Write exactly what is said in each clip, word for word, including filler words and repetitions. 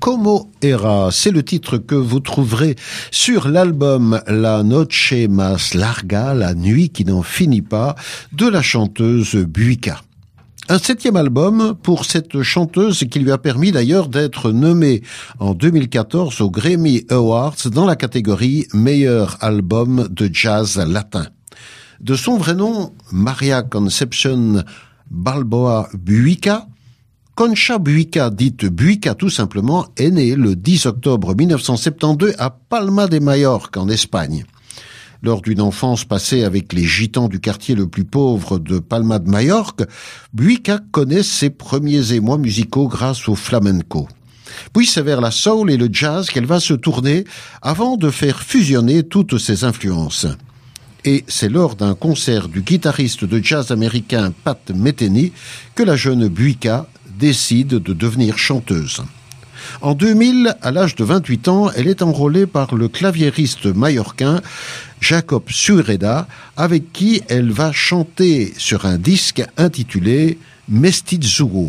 Como Era. C'est le titre que vous trouverez sur l'album La Noche Más Larga, la nuit qui n'en finit pas, de la chanteuse Buika. Un septième album pour cette chanteuse qui lui a permis d'ailleurs d'être nommée en deux mille quatorze aux Grammy Awards dans la catégorie meilleur album de jazz latin. De son vrai nom, Maria Concepción Balboa Buika, Concha Buika, dite Buika tout simplement, est née le dix octobre mille neuf cent soixante-douze à Palma de Mallorca en Espagne. Lors d'une enfance passée avec les gitans du quartier le plus pauvre de Palma de Mallorca, Buika connaît ses premiers émois musicaux grâce au flamenco. Puis c'est vers la soul et le jazz qu'elle va se tourner avant de faire fusionner toutes ses influences. Et c'est lors d'un concert du guitariste de jazz américain Pat Metheny que la jeune Buika décide de devenir chanteuse. En deux mille, à l'âge de vingt-huit ans, elle est enrôlée par le claviériste mallorquin Jacob Sureda, avec qui elle va chanter sur un disque intitulé Mestizuo,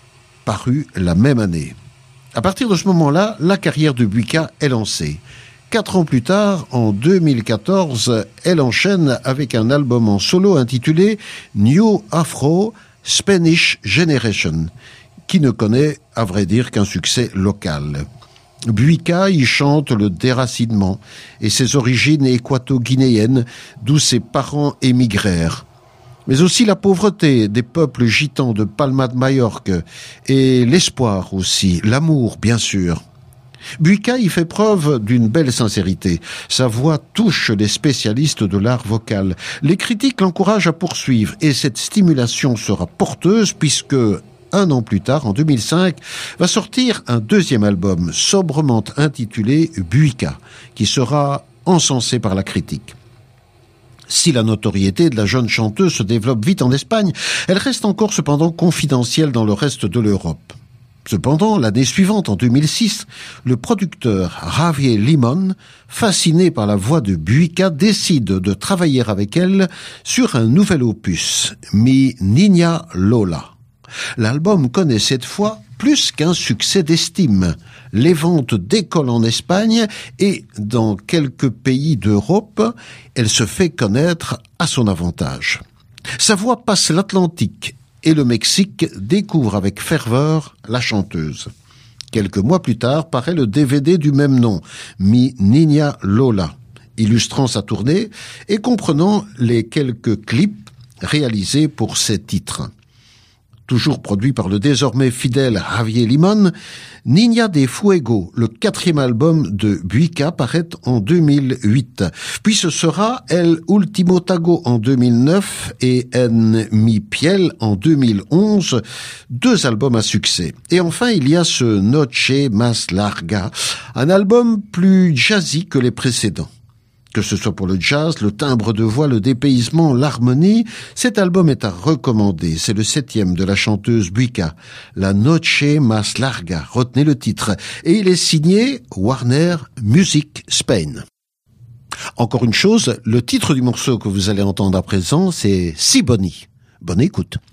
paru la même année. À partir de ce moment-là, la carrière de Buika est lancée. Quatre ans plus tard, en deux mille quatorze, elle enchaîne avec un album en solo intitulé New Afro Spanish Generation, qui ne connaît, à vrai dire, qu'un succès local. Buika y chante le déracinement et ses origines équato-guinéennes, d'où ses parents émigrèrent. Mais aussi la pauvreté des peuples gitans de Palma de Mallorca et l'espoir aussi, l'amour bien sûr. Buika y fait preuve d'une belle sincérité. Sa voix touche les spécialistes de l'art vocal. Les critiques l'encouragent à poursuivre et cette stimulation sera porteuse puisque, un an plus tard, en deux mille cinq, va sortir un deuxième album sobrement intitulé Buika, qui sera encensé par la critique. Si la notoriété de la jeune chanteuse se développe vite en Espagne, elle reste encore cependant confidentielle dans le reste de l'Europe. Cependant, l'année suivante, en deux mille six, le producteur Javier Limón, fasciné par la voix de Buika, décide de travailler avec elle sur un nouvel opus, Mi Niña Lola. L'album connaît cette fois plus qu'un succès d'estime. Les ventes décollent en Espagne et dans quelques pays d'Europe, elle se fait connaître à son avantage. Sa voix passe l'Atlantique et le Mexique découvre avec ferveur la chanteuse. Quelques mois plus tard paraît le D V D du même nom, Mi Niña Lola, illustrant sa tournée et comprenant les quelques clips réalisés pour ces titres. Toujours produit par le désormais fidèle Javier Limón, Niña de Fuego, le quatrième album de Buika, paraît en deux mille huit. Puis ce sera El Último Tango en deux mille neuf et En Mi Piel en deux mille onze, deux albums à succès. Et enfin, il y a ce Noche Más Larga, un album plus jazzy que les précédents. Que ce soit pour le jazz, le timbre de voix, le dépaysement, l'harmonie, cet album est à recommander. C'est le septième de la chanteuse Buika, La Noche Más Larga. Retenez le titre. Et il est signé Warner Music Spain. Encore une chose, le titre du morceau que vous allez entendre à présent, c'est Si Boni. Bonne écoute.